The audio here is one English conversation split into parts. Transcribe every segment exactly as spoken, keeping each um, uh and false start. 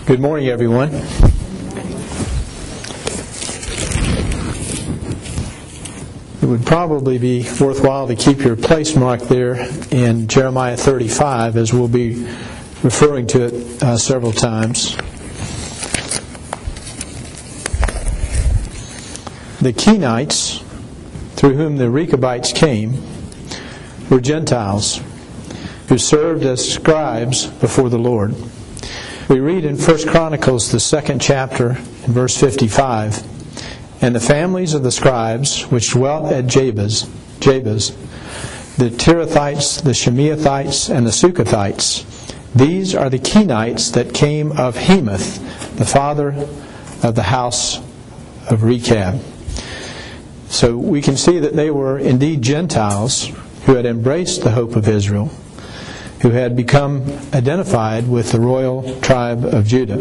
Good morning, everyone. It would probably be worthwhile to keep your place mark there in Jeremiah thirty-five, as we'll be referring to it uh, several times. The Kenites, through whom the Rechabites came, were Gentiles who served as scribes before the Lord. We read in First Chronicles, the second chapter, in verse fifty-five, "And the families of the scribes which dwelt at Jabez, Jabez, the Tirathites, the Shemeathites, and the Sukathites, these are the Kenites that came of Hemath, the father of the house of Rechab." So we can see that they were indeed Gentiles who had embraced the hope of Israel, who had become identified with the royal tribe of Judah.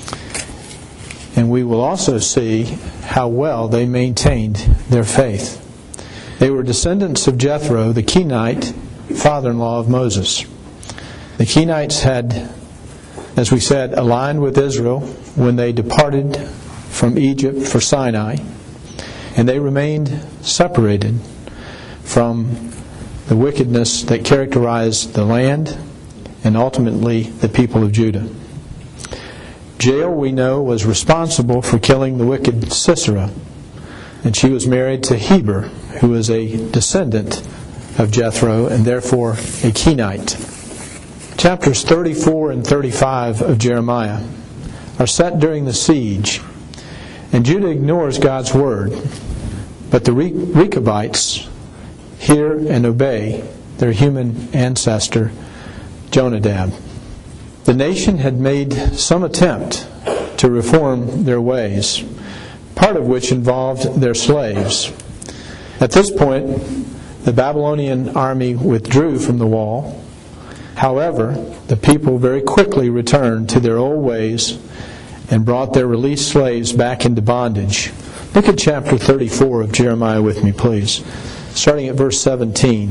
And we will also see how well they maintained their faith. They were descendants of Jethro, the Kenite, father-in-law of Moses. The Kenites had, as we said, aligned with Israel when they departed from Egypt for Sinai, and they remained separated from the wickedness that characterized the land and ultimately the people of Judah. Jael, we know, was responsible for killing the wicked Sisera, and she was married to Heber, who was a descendant of Jethro and therefore a Kenite. Chapters thirty-four and thirty-five of Jeremiah are set during the siege, and Judah ignores God's word, but the Rechabites hear and obey their human ancestor, Jonadab. The nation had made some attempt to reform their ways, part of which involved their slaves. At this point, the Babylonian army withdrew from the wall. However, the people very quickly returned to their old ways and brought their released slaves back into bondage. Look at chapter thirty-four of Jeremiah with me, please. Starting at verse seventeen.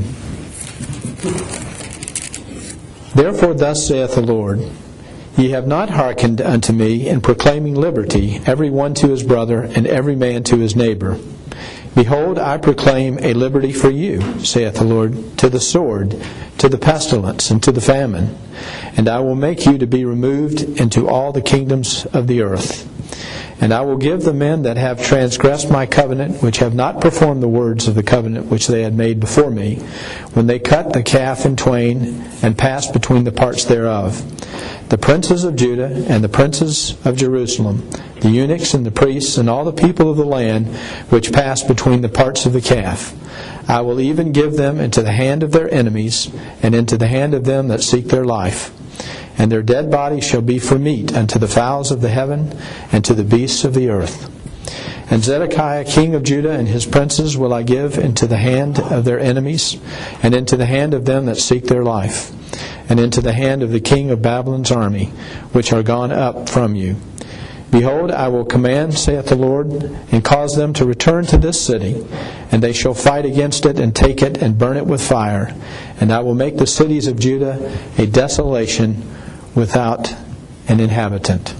"Therefore thus saith the Lord, Ye have not hearkened unto me in proclaiming liberty, every one to his brother, and every man to his neighbor. Behold, I proclaim a liberty for you, saith the Lord, to the sword, to the pestilence, and to the famine. And I will make you to be removed into all the kingdoms of the earth. And I will give the men that have transgressed my covenant, which have not performed the words of the covenant which they had made before me, when they cut the calf in twain, and passed between the parts thereof, the princes of Judah and the princes of Jerusalem, the eunuchs and the priests, and all the people of the land which passed between the parts of the calf. I will even give them into the hand of their enemies, and into the hand of them that seek their life. And their dead bodies shall be for meat unto the fowls of the heaven, and to the beasts of the earth. And Zedekiah king of Judah and his princes will I give into the hand of their enemies, and into the hand of them that seek their life, and into the hand of the king of Babylon's army, which are gone up from you. Behold, I will command, saith the Lord, and cause them to return to this city, and they shall fight against it, and take it, and burn it with fire. And I will make the cities of Judah a desolation without an inhabitant."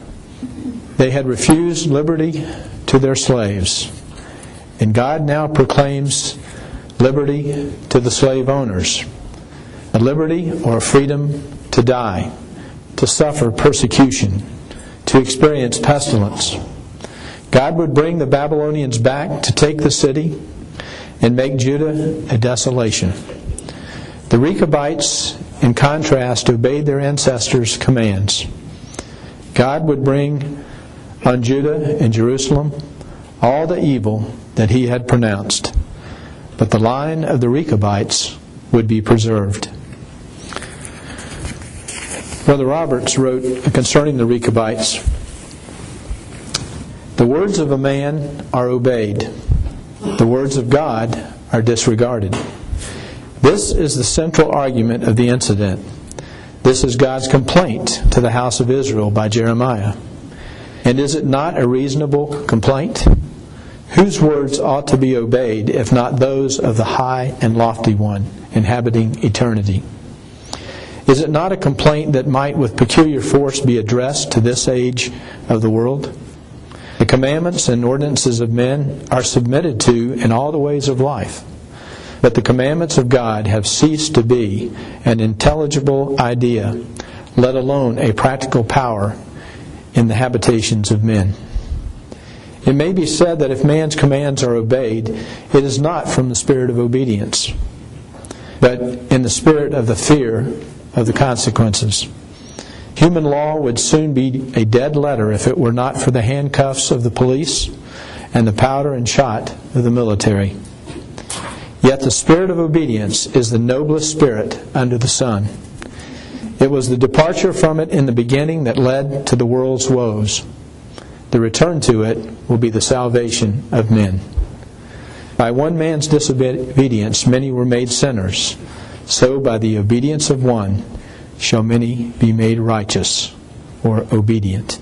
They had refused liberty to their slaves, and God now proclaims liberty to the slave owners. A liberty or a freedom to die, to suffer persecution, to experience pestilence. God would bring the Babylonians back to take the city and make Judah a desolation. The Rechabites, in contrast, obeyed their ancestors' commands. God would bring on Judah and Jerusalem all the evil that He had pronounced, but the line of the Rechabites would be preserved. Brother Roberts wrote concerning the Rechabites, "The words of a man are obeyed. The words of God are disregarded." This is the central argument of the incident. This is God's complaint to the house of Israel by Jeremiah. And is it not a reasonable complaint? Whose words ought to be obeyed if not those of the high and lofty one inhabiting eternity? Is it not a complaint that might with peculiar force be addressed to this age of the world? The commandments and ordinances of men are submitted to in all the ways of life, but the commandments of God have ceased to be an intelligible idea, let alone a practical power in the habitations of men. It may be said that if man's commands are obeyed, it is not from the spirit of obedience, but in the spirit of the fear of the consequences. Human law would soon be a dead letter if it were not for the handcuffs of the police and the powder and shot of the military. Yet the spirit of obedience is the noblest spirit under the sun. It was the departure from it in the beginning that led to the world's woes. The return to it will be the salvation of men. By one man's disobedience many were made sinners. So by the obedience of one shall many be made righteous, or obedient.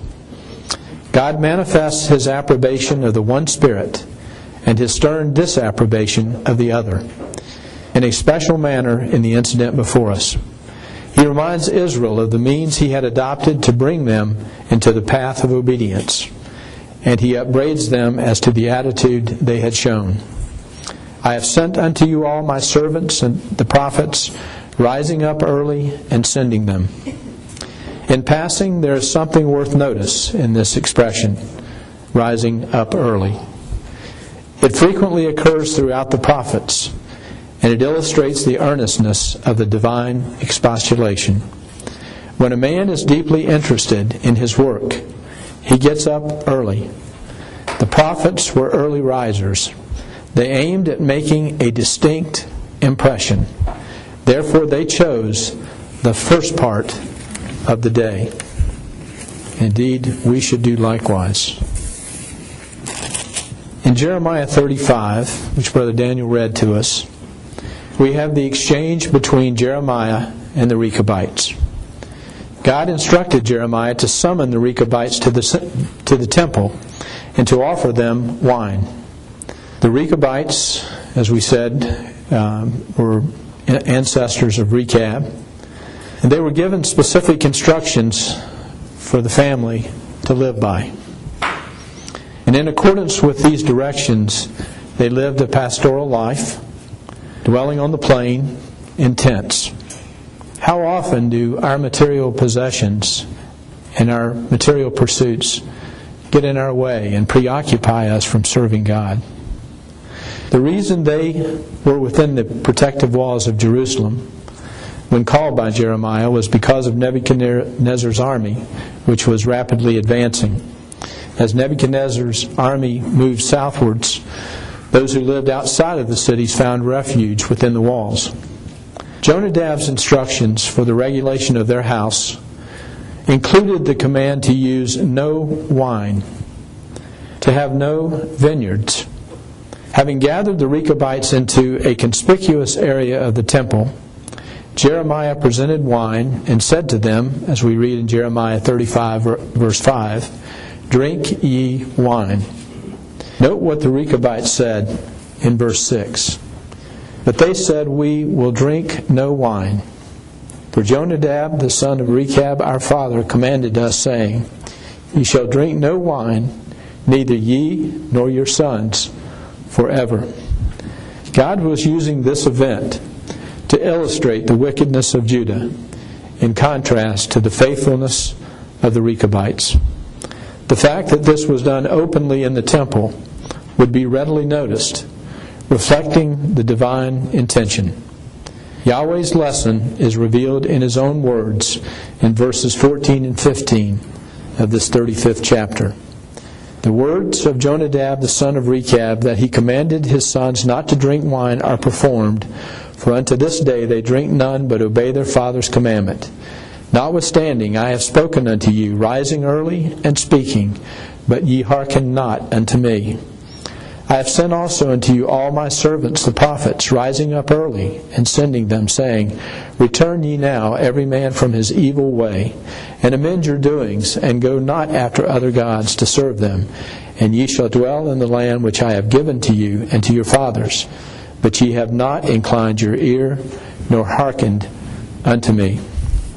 God manifests His approbation of the one Spirit and His stern disapprobation of the other in a special manner in the incident before us. He reminds Israel of the means He had adopted to bring them into the path of obedience, and He upbraids them as to the attitude they had shown. I have sent unto you all my servants and the prophets, rising up early and sending them. In passing, there is something worth notice in this expression, rising up early. It frequently occurs throughout the prophets, and it illustrates the earnestness of the divine expostulation. When a man is deeply interested in his work, he gets up early. The prophets were early risers. They aimed at making a distinct impression. Therefore, they chose the first part of the day. Indeed, we should do likewise. In Jeremiah thirty-five, which Brother Daniel read to us, we have the exchange between Jeremiah and the Rechabites. God instructed Jeremiah to summon the Rechabites to the, to the temple and to offer them wine. The Rechabites, as we said, um, were ancestors of Rechab, and they were given specific instructions for the family to live by. And in accordance with these directions, they lived a pastoral life, dwelling on the plain in tents. How often do our material possessions and our material pursuits get in our way and preoccupy us from serving God? The reason they were within the protective walls of Jerusalem when called by Jeremiah was because of Nebuchadnezzar's army, which was rapidly advancing. As Nebuchadnezzar's army moved southwards, those who lived outside of the cities found refuge within the walls. Jonadab's instructions for the regulation of their house included the command to use no wine, to have no vineyards. Having gathered the Rechabites into a conspicuous area of the temple, Jeremiah presented wine and said to them, as we read in Jeremiah thirty-five, verse five, "Drink ye wine." Note what the Rechabites said in verse six. But they said, "We will drink no wine. For Jonadab, the son of Rechab, our father, commanded us, saying, Ye shall drink no wine, neither ye nor your sons, forever." God was using this event to illustrate the wickedness of Judah in contrast to the faithfulness of the Rechabites. The fact that this was done openly in the temple would be readily noticed, reflecting the divine intention. Yahweh's lesson is revealed in His own words in verses fourteen and fifteen of this thirty-fifth chapter. The words of Jonadab the son of Rechab, that he commanded his sons not to drink wine, are performed, for unto this day they drink none, but obey their father's commandment. Notwithstanding, I have spoken unto you, rising early and speaking, but ye hearken not unto me. I have sent also unto you all my servants the prophets, rising up early and sending them, saying, Return ye now every man from his evil way, and amend your doings, and go not after other gods to serve them, and ye shall dwell in the land which I have given to you and to your fathers. But ye have not inclined your ear, nor hearkened unto me.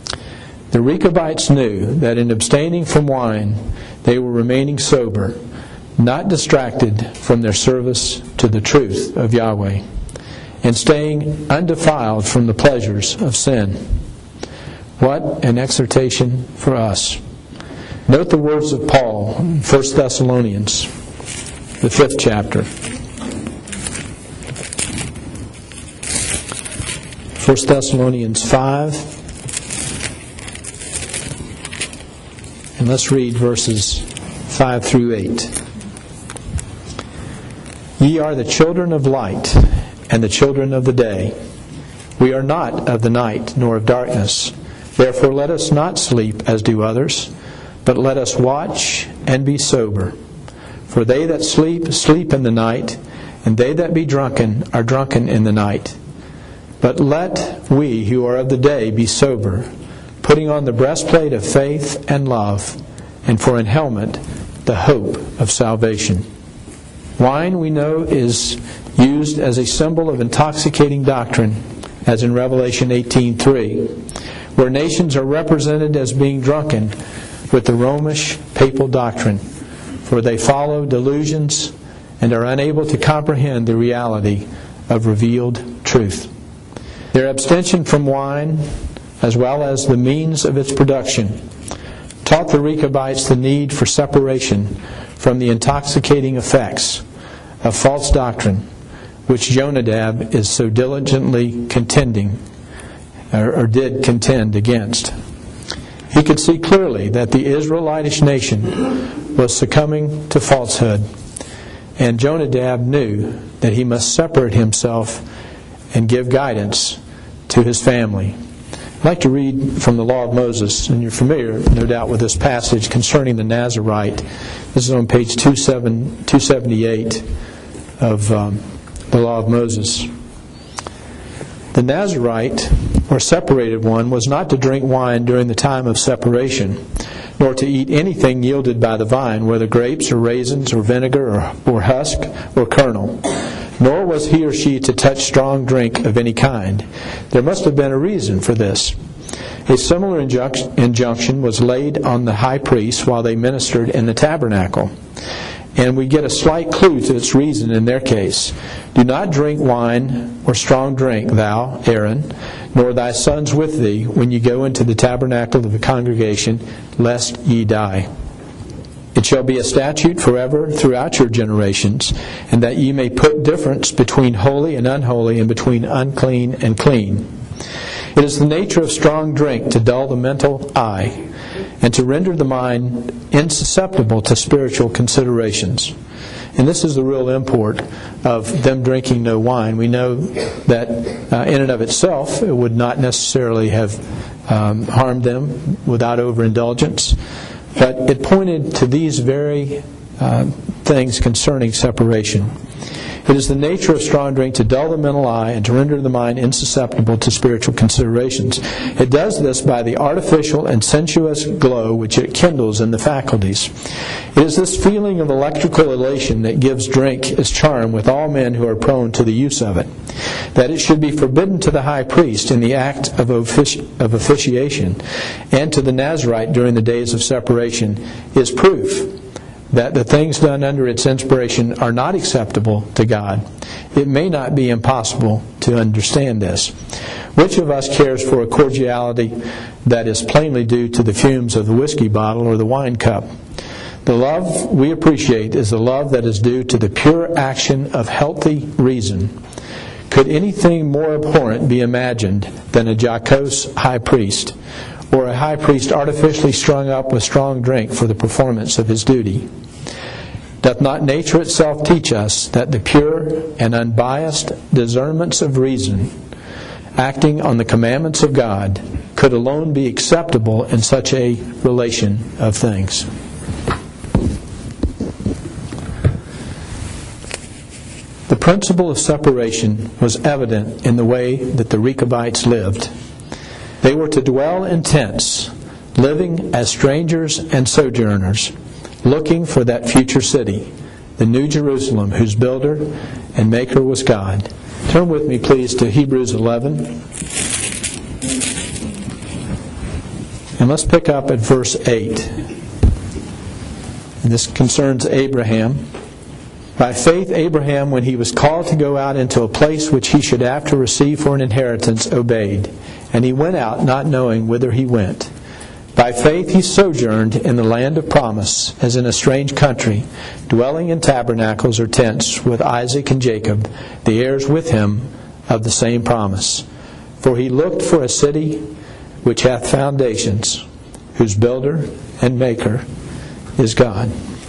The Rechabites knew that in abstaining from wine, they were remaining sober, not distracted from their service to the truth of Yahweh, and staying undefiled from the pleasures of sin. What an exhortation for us. Note the words of Paul in First Thessalonians, the fifth chapter. First Thessalonians five. And let's read verses five through eight. Ye are the children of light, and the children of the day. We are not of the night, nor of darkness. Therefore let us not sleep as do others, but let us watch and be sober. For they that sleep, sleep in the night, and they that be drunken are drunken in the night. But let we who are of the day be sober, putting on the breastplate of faith and love, and for an helmet the hope of salvation. Wine, we know, is used as a symbol of intoxicating doctrine, as in Revelation eighteen three, where nations are represented as being drunken with the Romish papal doctrine, for they follow delusions and are unable to comprehend the reality of revealed truth. Their abstention from wine, as well as the means of its production, taught the Rechabites the need for separation from the intoxicating effects of false doctrine, which Jonadab is so diligently contending, or, or did contend against. He could see clearly that the Israelitish nation was succumbing to falsehood, and Jonadab knew that he must separate himself and give guidance to his family. I'd like to read from the Law of Moses, and you're familiar, no doubt, with this passage concerning the Nazirite. This is on page two seventy-eight of um, the Law of Moses. The Nazirite, or separated one, was not to drink wine during the time of separation, nor to eat anything yielded by the vine, whether grapes or raisins or vinegar or, or husk or kernel. Nor was he or she to touch strong drink of any kind. There must have been a reason for this. A similar injunc- injunction was laid on the high priest while they ministered in the tabernacle. And we get a slight clue to its reason in their case. Do not drink wine or strong drink, thou, Aaron, nor thy sons with thee, when ye go into the tabernacle of the congregation, lest ye die. It shall be a statute forever throughout your generations, and that ye may put difference between holy and unholy, and between unclean and clean. It is the nature of strong drink to dull the mental eye, and to render the mind insusceptible to spiritual considerations. And this is the real import of them drinking no wine. We know that uh, in and of itself it would not necessarily have um, harmed them without overindulgence. But it pointed to these very uh, things concerning separation. It is the nature of strong drink to dull the mental eye and to render the mind insusceptible to spiritual considerations. It does this by the artificial and sensuous glow which it kindles in the faculties. It is this feeling of electrical elation that gives drink its charm with all men who are prone to the use of it. That it should be forbidden to the high priest in the act of, offici- of officiation and to the Nazirite during the days of separation is proof that the things done under its inspiration are not acceptable to God. It may not be impossible to understand this. Which of us cares for a cordiality that is plainly due to the fumes of the whiskey bottle or the wine cup? The love we appreciate is the love that is due to the pure action of healthy reason. Could anything more abhorrent be imagined than a jocose high priest, or a high priest artificially strung up with strong drink for the performance of his duty? Doth not nature itself teach us that the pure and unbiased discernments of reason, acting on the commandments of God, could alone be acceptable in such a relation of things? The principle of separation was evident in the way that the Rechabites lived. They were to dwell in tents, living as strangers and sojourners, looking for that future city, the New Jerusalem, whose builder and maker was God. Turn with me, please, to Hebrews eleven. And let's pick up at verse eight. And this concerns Abraham. By faith Abraham, when he was called to go out into a place which he should after receive for an inheritance, obeyed. And he went out, not knowing whither he went. By faith he sojourned in the land of promise, as in a strange country, dwelling in tabernacles or tents with Isaac and Jacob, the heirs with him of the same promise. For he looked for a city which hath foundations, whose builder and maker is God.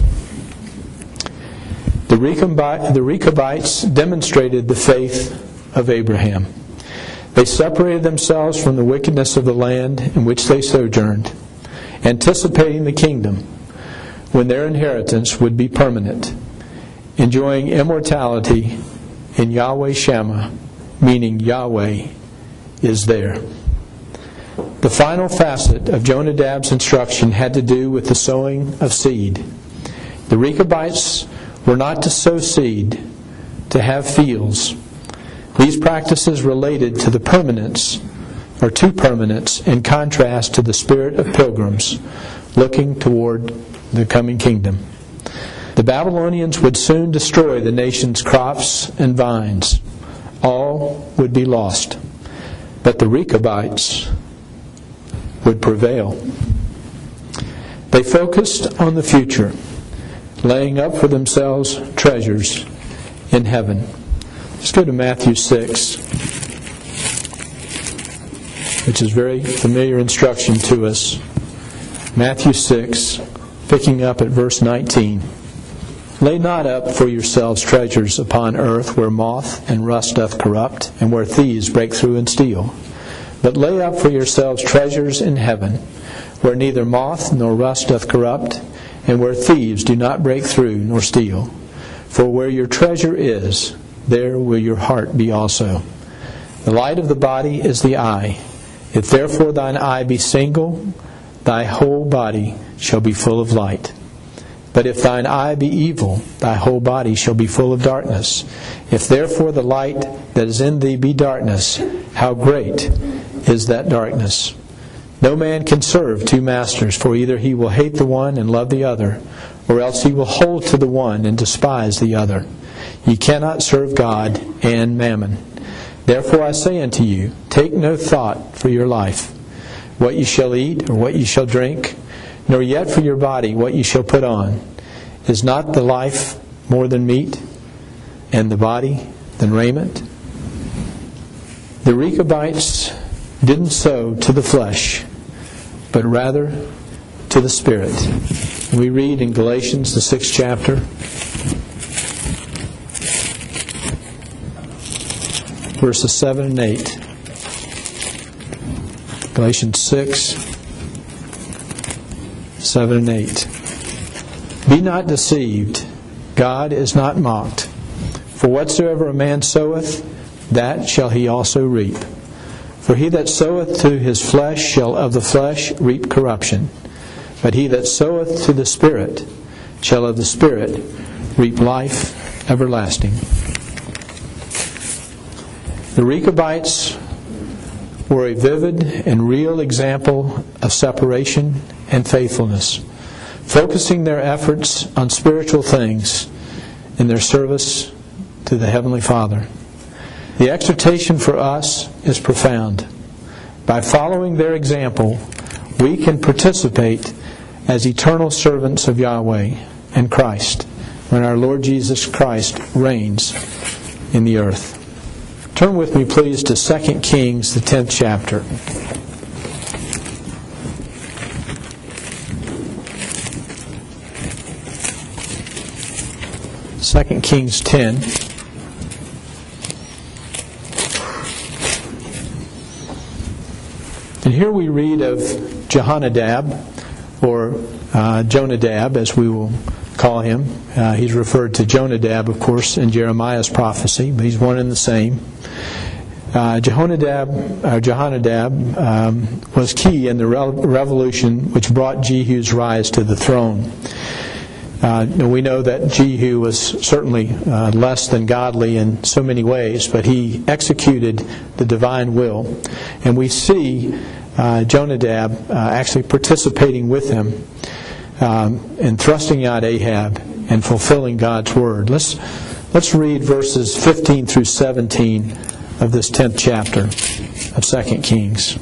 The Rechabites demonstrated the faith of Abraham. They separated themselves from the wickedness of the land in which they sojourned, anticipating the kingdom when their inheritance would be permanent, enjoying immortality in Yahweh Shammah, meaning Yahweh is there. The final facet of Jonadab's instruction had to do with the sowing of seed. The Rechabites were not to sow seed, to have fields. These practices related to the permanence, or to permanence, in contrast to the spirit of pilgrims looking toward the coming kingdom. The Babylonians would soon destroy the nation's crops and vines. All would be lost. But the Rechabites would prevail. They focused on the future, laying up for themselves treasures in heaven. Let's go to Matthew six, which is very familiar instruction to us. Matthew six, picking up at verse nineteen. Lay not up for yourselves treasures upon earth, where moth and rust doth corrupt, and where thieves break through and steal. But lay up for yourselves treasures in heaven, where neither moth nor rust doth corrupt, and where thieves do not break through nor steal. For where your treasure is, there will your heart be also. The light of the body is the eye. If therefore thine eye be single, thy whole body shall be full of light. But if thine eye be evil, thy whole body shall be full of darkness. If therefore the light that is in thee be darkness, how great is that darkness? No man can serve two masters, for either he will hate the one and love the other, or else he will hold to the one and despise the other. Ye cannot serve God and mammon. Therefore I say unto you, take no thought for your life, what ye shall eat or what ye shall drink, nor yet for your body what ye shall put on. Is not the life more than meat, and the body than raiment? The Rechabites didn't sow to the flesh, but rather to the Spirit. We read in Galatians, the sixth chapter, verses seven and eight. Galatians six, seven and eight. Be not deceived, God is not mocked. For whatsoever a man soweth, that shall he also reap. For he that soweth to his flesh shall of the flesh reap corruption. But he that soweth to the Spirit shall of the Spirit reap life everlasting. The Rechabites were a vivid and real example of separation and faithfulness, focusing their efforts on spiritual things in their service to the Heavenly Father. The exhortation for us is profound. By following their example, we can participate as eternal servants of Yahweh and Christ when our Lord Jesus Christ reigns in the earth. Turn with me, please, to Second Kings, the tenth chapter. Second Kings ten. And here we read of Jehonadab, or uh, Jonadab, as we will call him. Uh, he's referred to Jonadab, of course, in Jeremiah's prophecy, but he's one and the same. Uh, Jehonadab, or Jehonadab um, was key in the re- revolution which brought Jehu's rise to the throne. Uh, we know that Jehu was certainly uh, less than godly in so many ways, but he executed the divine will. And we see uh, Jonadab uh, actually participating with him um, in thrusting out Ahab and fulfilling God's word. Let's let's read verses fifteen through seventeen of this tenth chapter of Second Kings.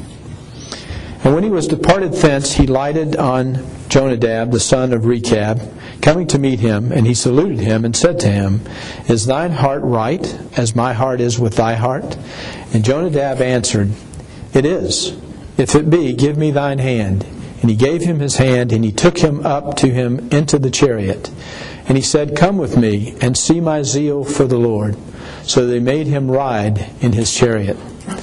And when he was departed thence, he lighted on Jonadab, the son of Rechab, coming to meet him, and he saluted him and said to him, Is thine heart right, as my heart is with thy heart? And Jonadab answered, It is. If it be, give me thine hand. And he gave him his hand, and he took him up to him into the chariot. And he said, Come with me, and see my zeal for the Lord. So they made him ride in his chariot.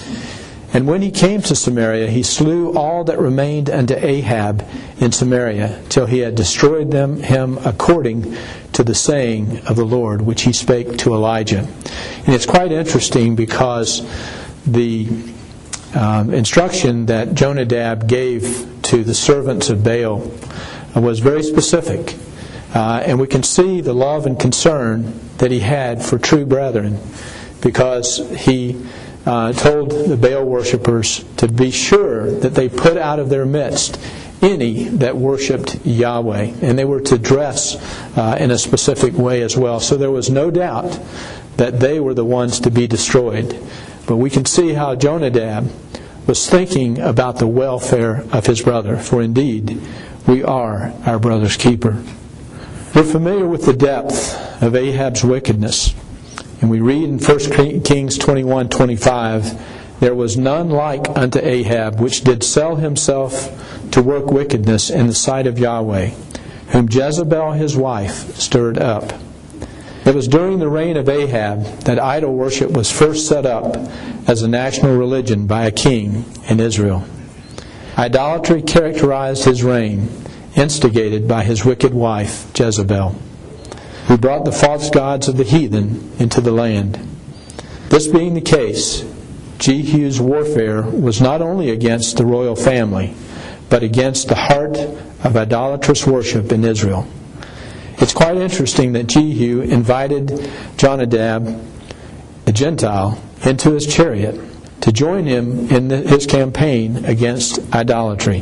And when he came to Samaria, he slew all that remained unto Ahab in Samaria, till he had destroyed them him according to the saying of the Lord, which he spake to Elijah. And it's quite interesting because the um, instruction that Jonadab gave to the servants of Baal was very specific. Uh, and we can see the love and concern that he had for true brethren, because he Uh, told the Baal worshippers to be sure that they put out of their midst any that worshipped Yahweh. And they were to dress uh, in a specific way as well. So there was no doubt that they were the ones to be destroyed. But we can see how Jonadab was thinking about the welfare of his brother. For indeed, we are our brother's keeper. We're familiar with the depth of Ahab's wickedness. And we read in First Kings twenty-one twenty-five, There was none like unto Ahab, which did sell himself to work wickedness in the sight of Yahweh, whom Jezebel his wife stirred up. It was during the reign of Ahab that idol worship was first set up as a national religion by a king in Israel. Idolatry characterized his reign, instigated by his wicked wife, Jezebel, who brought the false gods of the heathen into the land. This being the case, Jehu's warfare was not only against the royal family, but against the heart of idolatrous worship in Israel. It's quite interesting that Jehu invited Jonadab, a Gentile, into his chariot to join him in his campaign against idolatry.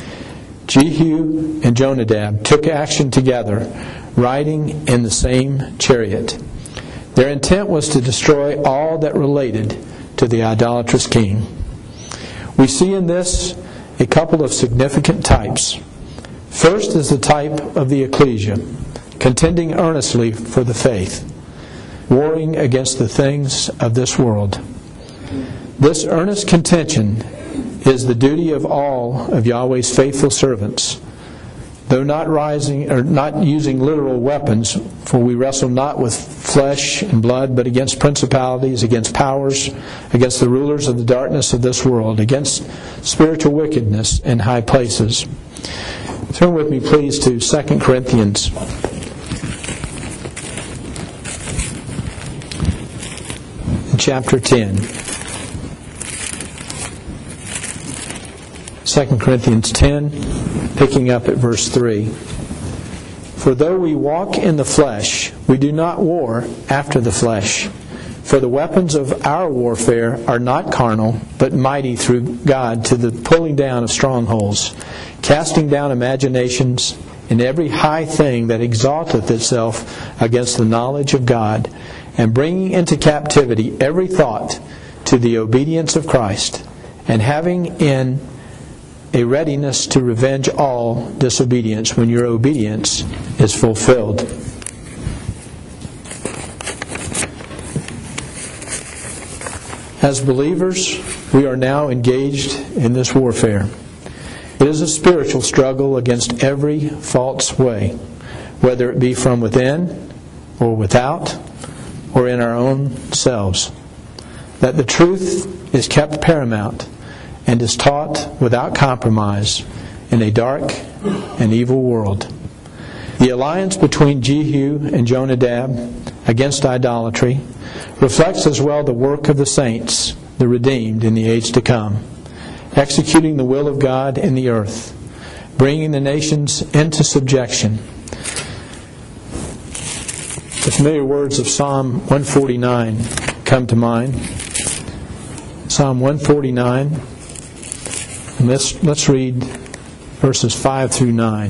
Jehu and Jonadab took action together, riding in the same chariot. Their intent was to destroy all that related to the idolatrous king. We see in this a couple of significant types. First is the type of the ecclesia, contending earnestly for the faith, warring against the things of this world. This earnest contention is the duty of all of Yahweh's faithful servants, though not rising or not using literal weapons, for we wrestle not with flesh and blood, but against principalities, against powers, against the rulers of the darkness of this world, against spiritual wickedness in high places. Turn with me, please, to Second Corinthians. Chapter ten. Second Corinthians ten, picking up at verse three. For though we walk in the flesh, we do not war after the flesh. For the weapons of our warfare are not carnal, but mighty through God to the pulling down of strongholds, casting down imaginations, and every high thing that exalteth itself against the knowledge of God, and bringing into captivity every thought to the obedience of Christ, and having in a readiness to revenge all disobedience when your obedience is fulfilled. As believers, we are now engaged in this warfare. It is a spiritual struggle against every false way, whether it be from within or without or in our own selves. That the truth is kept paramount and is taught without compromise in a dark and evil world. The alliance between Jehu and Jonadab against idolatry reflects as well the work of the saints, the redeemed in the age to come, executing the will of God in the earth, bringing the nations into subjection. The familiar words of Psalm one forty-nine come to mind. Psalm one forty-nine. And let's, let's read verses five through nine.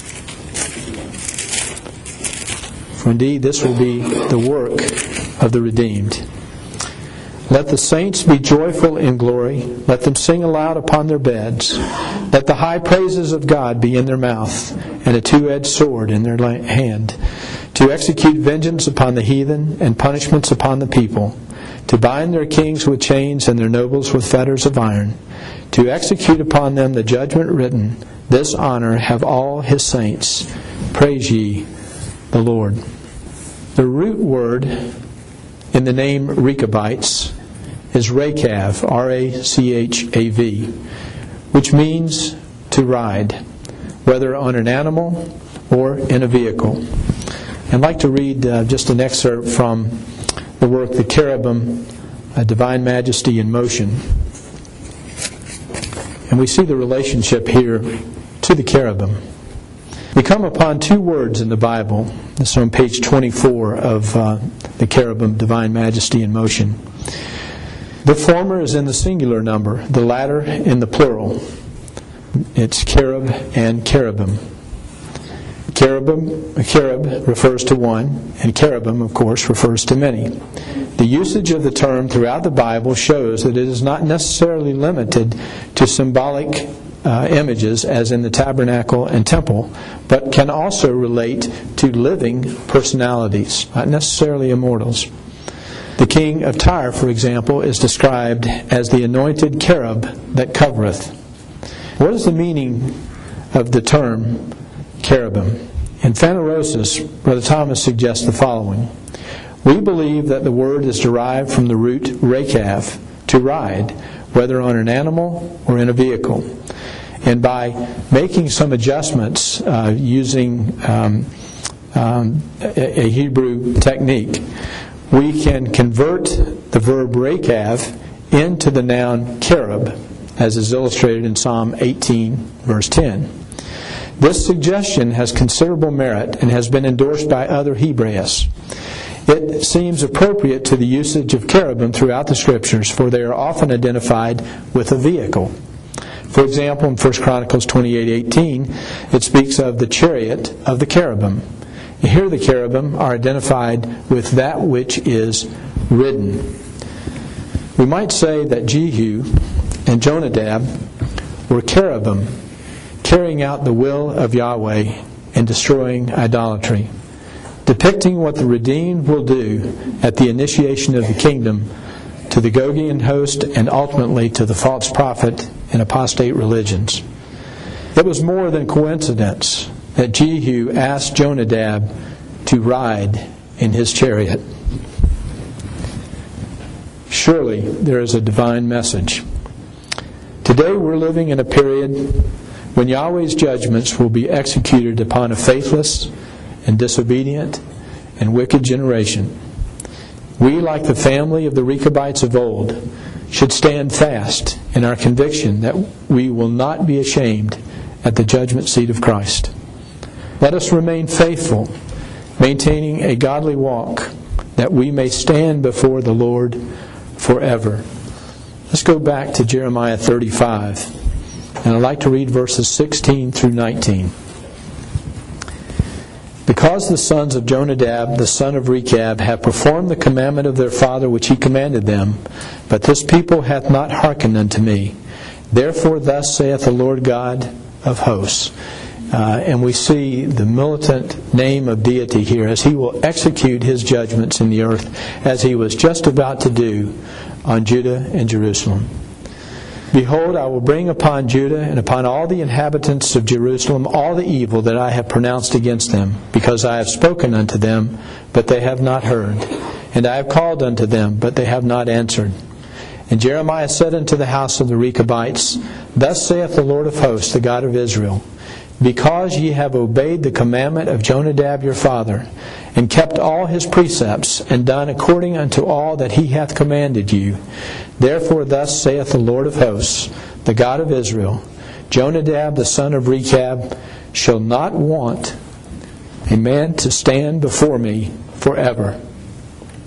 For indeed this will be the work of the redeemed. Let the saints be joyful in glory. Let them sing aloud upon their beds. Let the high praises of God be in their mouth, and a two-edged sword in their hand, to execute vengeance upon the heathen, and punishments upon the people, to bind their kings with chains and their nobles with fetters of iron, to execute upon them the judgment written. This honor have all His saints. Praise ye the Lord. The root word in the name Rechabites is Rachav, R A C H A V, which means to ride, whether on an animal or in a vehicle. I'd like to read uh, just an excerpt from the work, The Cherubim, a Divine Majesty in Motion. And we see the relationship here to the cherubim. We come upon two words in the Bible. This is on page twenty-four of uh, The Cherubim, Divine Majesty in Motion. The former is in the singular number, the latter in the plural. It's cherub and cherubim. Cherubim, cherub refers to one, and cherubim, of course, refers to many. The usage of the term throughout the Bible shows that it is not necessarily limited to symbolic uh, images, as in the tabernacle and temple, but can also relate to living personalities, not necessarily immortals. The king of Tyre, for example, is described as the anointed cherub that covereth. What is the meaning of the term cherubim? In Phanerosis, Brother Thomas suggests the following. We believe that the word is derived from the root Rachav, to ride, whether on an animal or in a vehicle. And by making some adjustments uh, using um, um, a, a Hebrew technique, we can convert the verb Rachav into the noun cherub, as is illustrated in Psalm eighteen, verse ten. This suggestion has considerable merit and has been endorsed by other Hebraists. It seems appropriate to the usage of cherubim throughout the Scriptures, for they are often identified with a vehicle. For example, in First Chronicles twenty-eight eighteen, it speaks of the chariot of the cherubim. Here the cherubim are identified with that which is ridden. We might say that Jehu and Jonadab were cherubim, carrying out the will of Yahweh and destroying idolatry, depicting what the redeemed will do at the initiation of the kingdom to the Gogian host and ultimately to the false prophet and apostate religions. It was more than coincidence that Jehu asked Jonadab to ride in his chariot. Surely there is a divine message. Today we're living in a period when Yahweh's judgments will be executed upon a faithless and disobedient and wicked generation. We, like the family of the Rechabites of old, should stand fast in our conviction that we will not be ashamed at the judgment seat of Christ. Let us remain faithful, maintaining a godly walk, that we may stand before the Lord forever. Let's go back to Jeremiah thirty-five, and I'd like to read verses sixteen through nineteen. Because the sons of Jonadab, the son of Rechab, have performed the commandment of their father which he commanded them, but this people hath not hearkened unto me. Therefore thus saith the Lord God of hosts. Uh, and we see the militant name of deity here as he will execute his judgments in the earth, as he was just about to do on Judah and Jerusalem. Behold, I will bring upon Judah and upon all the inhabitants of Jerusalem all the evil that I have pronounced against them, because I have spoken unto them, but they have not heard, and I have called unto them, but they have not answered. And Jeremiah said unto the house of the Rechabites, Thus saith the Lord of hosts, the God of Israel, Because ye have obeyed the commandment of Jonadab your father, and kept all his precepts, and done according unto all that he hath commanded you, therefore thus saith the Lord of hosts, the God of Israel, Jonadab the son of Rechab shall not want a man to stand before me forever.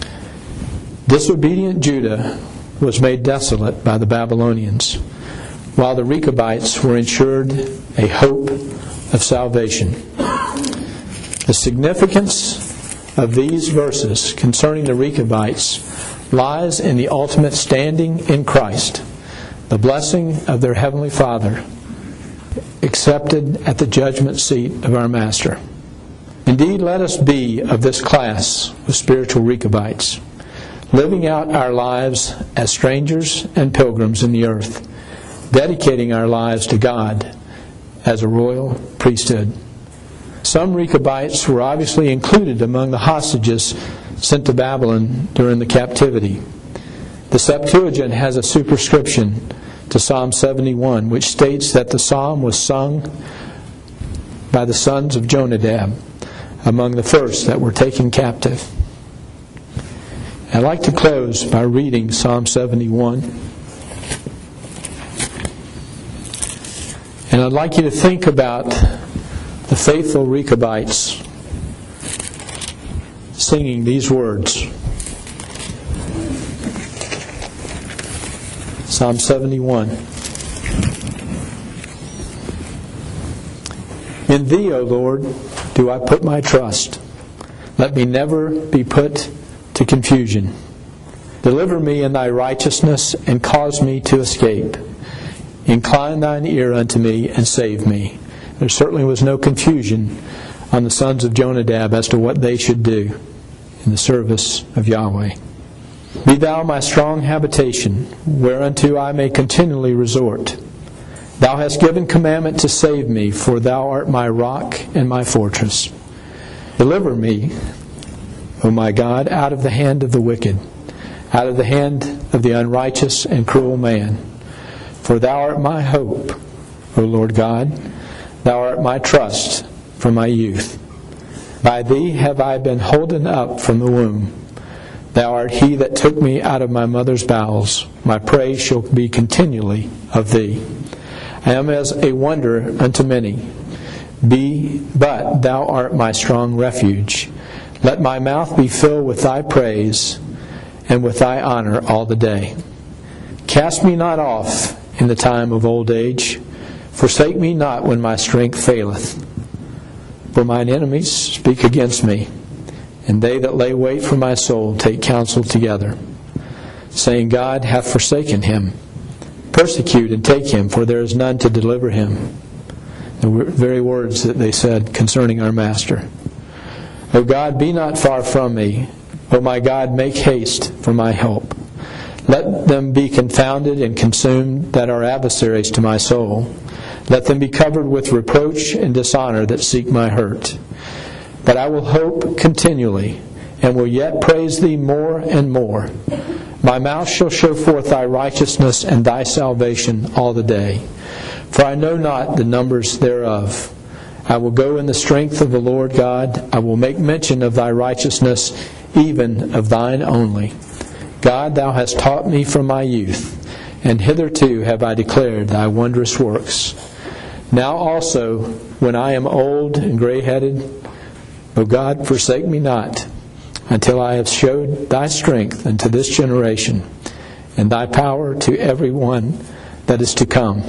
Disobedient Judah was made desolate by the Babylonians. while the Rechabites were ensured a hope of salvation. The significance of these verses concerning the Rechabites lies in the ultimate standing in Christ, the blessing of their Heavenly Father, accepted at the judgment seat of our Master. Indeed, let us be of this class of spiritual Rechabites, living out our lives as strangers and pilgrims in the earth, dedicating our lives to God as a royal priesthood. Some Rechabites were obviously included among the hostages sent to Babylon during the captivity. The Septuagint has a superscription to Psalm seventy-one, which states that the psalm was sung by the sons of Jonadab, among the first that were taken captive. I'd like to close by reading Psalm seventy-one. And I'd like you to think about the faithful Rechabites singing these words. Psalm seventy-one. In Thee, O Lord, do I put my trust. Let me never be put to confusion. Deliver me in Thy righteousness and cause me to escape. Incline Thine ear unto me and save me. There certainly was no confusion on the sons of Jonadab as to what they should do in the service of Yahweh. Be Thou my strong habitation, whereunto I may continually resort. Thou hast given commandment to save me, for Thou art my rock and my fortress. Deliver me, O my God, out of the hand of the wicked, out of the hand of the unrighteous and cruel man. For Thou art my hope, O Lord God. Thou art my trust from my youth. By Thee have I been holden up from the womb. Thou art He that took me out of my mother's bowels. My praise shall be continually of Thee. I am as a wonder unto many. Be, but Thou art my strong refuge. Let my mouth be filled with Thy praise and with Thy honor all the day. Cast me not off in the time of old age. Forsake me not when my strength faileth. For mine enemies speak against me, and they that lay wait for my soul take counsel together, saying, God hath forsaken him. Persecute and take him, for there is none to deliver him. The very words that they said concerning our Master. O God, be not far from me. O my God, make haste for my help. Let them be confounded and consumed that are adversaries to my soul. Let them be covered with reproach and dishonor that seek my hurt. But I will hope continually, and will yet praise Thee more and more. My mouth shall show forth Thy righteousness and Thy salvation all the day. For I know not the numbers thereof. I will go in the strength of the Lord God. I will make mention of Thy righteousness, even of Thine only. God, Thou hast taught me from my youth, and hitherto have I declared Thy wondrous works. Now also, when I am old and gray-headed, O God, forsake me not, until I have showed Thy strength unto this generation, and Thy power to every one that is to come.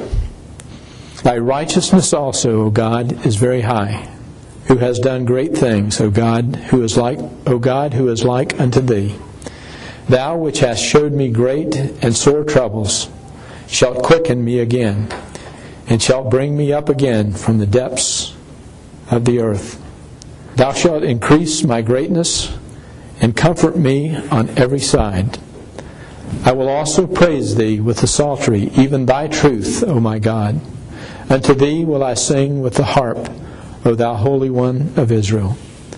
Thy righteousness also, O God, is very high, who has done great things, O God, who is like, O God, who is like unto Thee. Thou which hast showed me great and sore troubles, shalt quicken me again, and shalt bring me up again from the depths of the earth. Thou shalt increase my greatness, and comfort me on every side. I will also praise Thee with the psaltery, even Thy truth, O my God. Unto Thee will I sing with the harp, O Thou Holy One of Israel.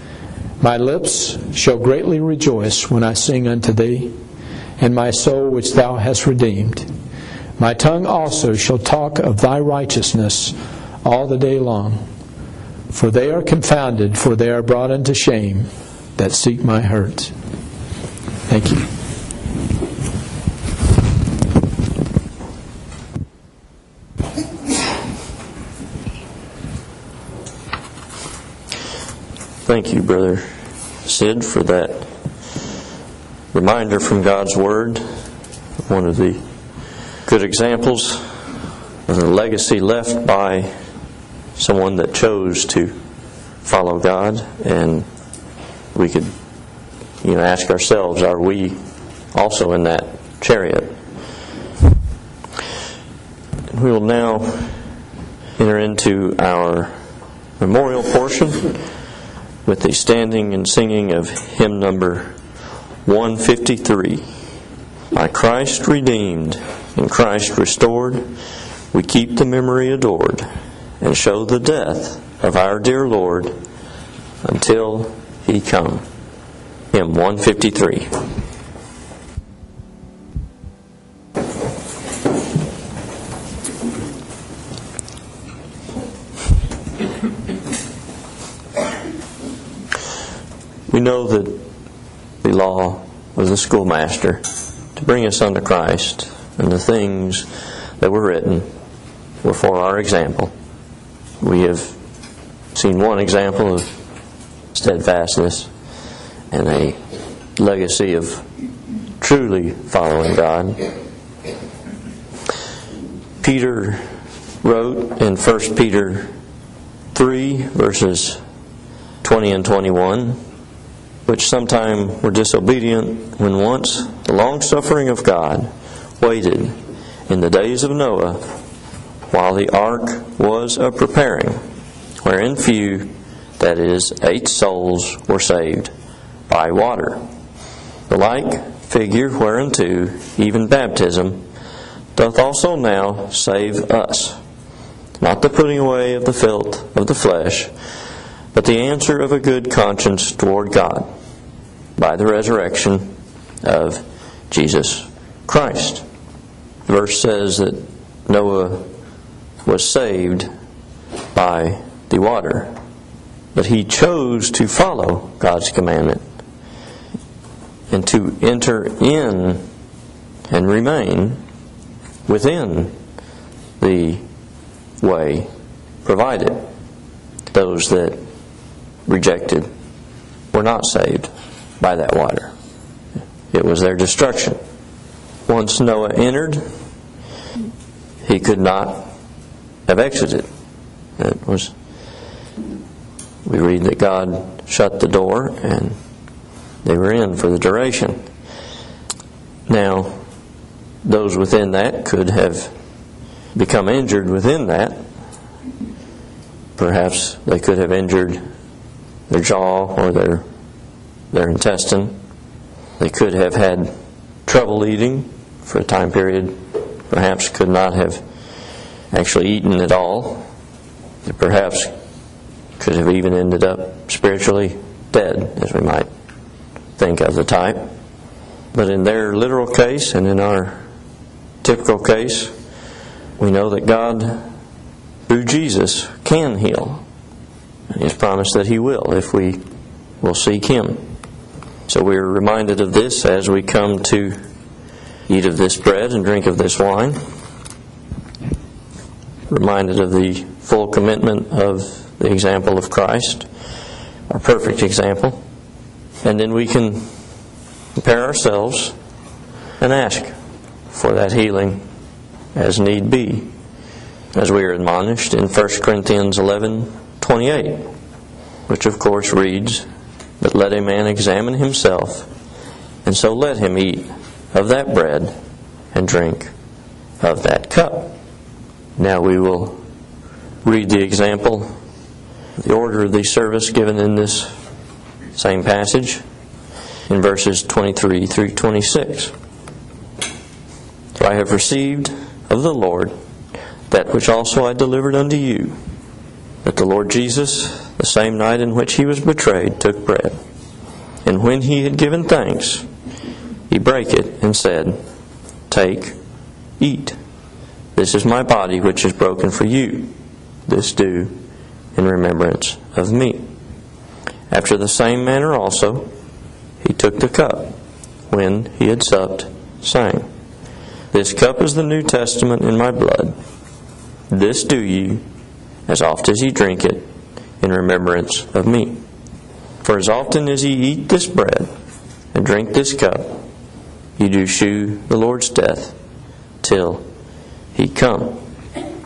My lips shall greatly rejoice when I sing unto Thee, and my soul which Thou hast redeemed. My tongue also shall talk of Thy righteousness all the day long. For they are confounded, for they are brought unto shame that seek my hurt. Thank you. Thank you, Brother Sid, for that reminder from God's Word. One of the good examples of the legacy left by someone that chose to follow God, and we could, you know, ask ourselves, are we also in that chariot? We will now enter into our memorial portion with the standing and singing of hymn number one fifty-three. By Christ redeemed, in Christ restored, we keep the memory adored, and show the death of our dear Lord until He come. Hymn one fifty-three. We know that the law was the schoolmaster to bring us unto Christ, and the things that were written were for our example. We have seen one example of steadfastness and a legacy of truly following God. Peter wrote in First Peter three, verses twenty and twenty-one, which sometime were disobedient, when once the long-suffering of God waited in the days of Noah, while the ark was a preparing, wherein few, that is, eight souls, were saved by water. The like figure whereunto even baptism doth also now save us, not the putting away of the filth of the flesh, but the answer of a good conscience toward God, by the resurrection of Jesus Christ. The verse says that Noah was saved by the water, but he chose to follow God's commandment and to enter in and remain within the way provided. Those that rejected were not saved by that water. It was their destruction. Once Noah entered, he could not have exited. It was, we read that God shut the door and they were in for the duration. Now, those within that could have become injured within that. Perhaps they could have injured their jaw or their their intestine. They could have had trouble eating for a time period. Perhaps could not have actually eaten at all. They perhaps could have even ended up spiritually dead, as we might think of the type. But in their literal case and in our typical case, we know that God, through Jesus, can heal. And He has promised that He will if we will seek Him. So we are reminded of this as we come to eat of this bread and drink of this wine. Reminded of the full commitment of the example of Christ, our perfect example. And then we can compare ourselves and ask for that healing as need be, as we are admonished in First Corinthians eleven twenty-eight, which of course reads, "But let a man examine himself, and so let him eat of that bread and drink of that cup." Now we will read the example, the order of the service given in this same passage in verses twenty-three through twenty-six. "For I have received of the Lord that which also I delivered unto you, that the Lord Jesus, the same night in which He was betrayed, took bread. And when He had given thanks, He brake it and said, Take, eat. This is my body which is broken for you. This do in remembrance of me. After the same manner also, He took the cup, when He had supped, saying, This cup is the New Testament in my blood. This do ye, as oft as ye drink it, in remembrance of me. For as often as ye eat this bread, and drink this cup, ye do shew the Lord's death, till He come."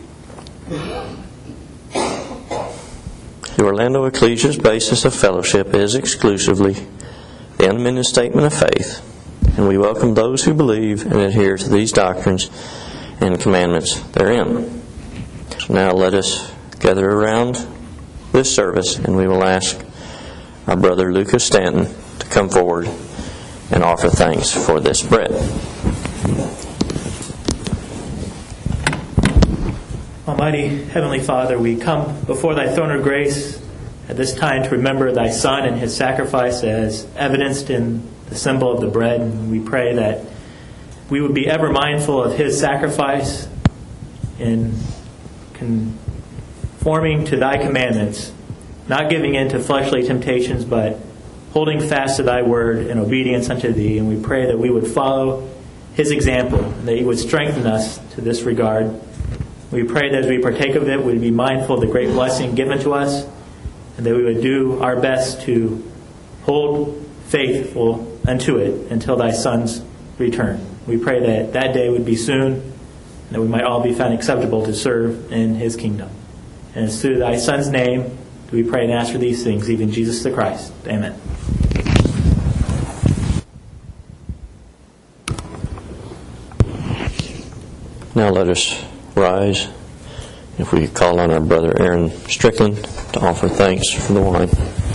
The Orlando Ecclesia's basis of fellowship is exclusively the unamended statement of faith, and we welcome those who believe and adhere to these doctrines and commandments therein. So now let us gather around this service, and we will ask our brother Lucas Stanton to come forward and offer thanks for this bread. Almighty Heavenly Father, we come before Thy throne of grace at this time to remember Thy Son and His sacrifice as evidenced in the symbol of the bread. And we pray that we would be ever mindful of His sacrifice in conforming to Thy commandments, not giving in to fleshly temptations, but holding fast to Thy word in obedience unto Thee. And we pray that we would follow His example, and that He would strengthen us to this regard. We pray that as we partake of it, we'd be mindful of the great blessing given to us, and that we would do our best to hold faithful unto it until Thy Son's return. We pray that that day would be soon, and that we might all be found acceptable to serve in His kingdom. And it's through Thy Son's name do we pray and ask for these things, even Jesus the Christ. Amen. Now let us rise. If we call on our brother Aaron Strickland to offer thanks for the wine.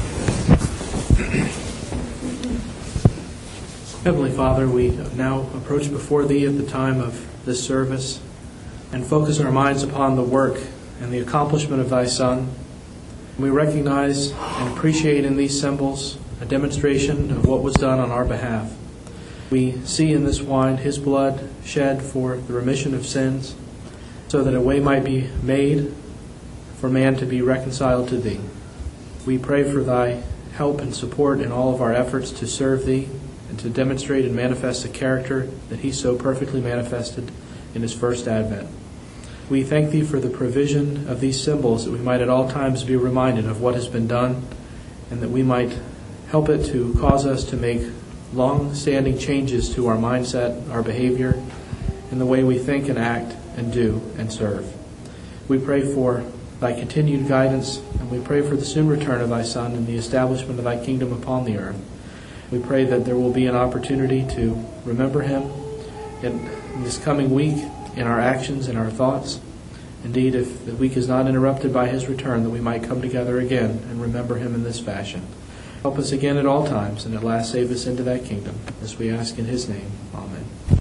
Heavenly Father, we now approach before Thee at the time of this service and focus our minds upon the work and the accomplishment of Thy Son. We recognize and appreciate in these symbols a demonstration of what was done on our behalf. We see in this wine His blood shed for the remission of sins, so that a way might be made for man to be reconciled to Thee. We pray for Thy help and support in all of our efforts to serve Thee and to demonstrate and manifest the character that He so perfectly manifested in His first advent. We thank Thee for the provision of these symbols, that we might at all times be reminded of what has been done, and that we might help it to cause us to make long-standing changes to our mindset, our behavior, and the way we think and act and do and serve. We pray for Thy continued guidance, and we pray for the soon return of Thy Son and the establishment of Thy kingdom upon the earth. We pray that there will be an opportunity to remember Him in this coming week, in our actions and our thoughts. Indeed, if the week is not interrupted by His return, that we might come together again and remember Him in this fashion. Help us again at all times, and at last save us into that kingdom, as we ask in His name. Amen.